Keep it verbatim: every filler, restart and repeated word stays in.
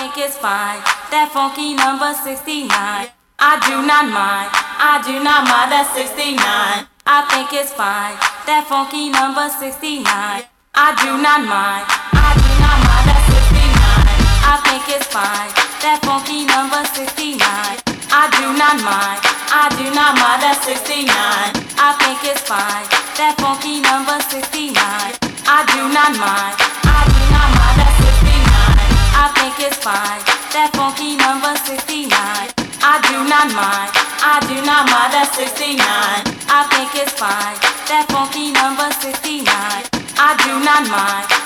think it's fine. That funky number sixty-nine. I do not mind, I do not mind that sixty-nine. I think it's fine. That funky number sixty-nine. I do not mind, I do not mind that sixty-nine. I think it's fine. That funky number sixty-nine. I do not mind, I do not mind that sixty-nine. I think it's fine. That funky number sixty-nine. I do not mind, I do not mind that sixty-nine. I think it's fine. That funky number sixty-nine. I do not mind, I do not mind that sixty-nine. I think it's fine. That funky number sixty-nine. I do not mind.